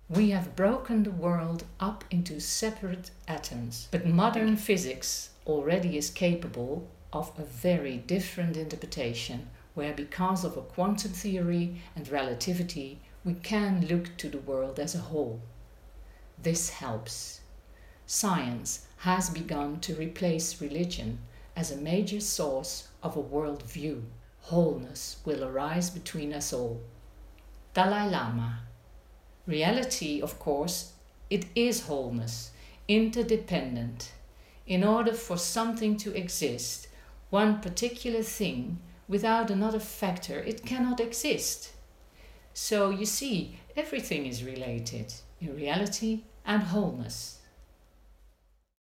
We have broken the world up into separate atoms, but modern physics already is capable of a very different interpretation, where because of a quantum theory and relativity, we can look to the world as a whole. This helps. Science has begun to replace religion as a major source of a world view. Wholeness will arise between us all. Dalai Lama. Reality, of course, it is wholeness, interdependent. In order for something to exist, one particular thing, without another factor, it cannot exist. So you see, everything is related in reality and wholeness.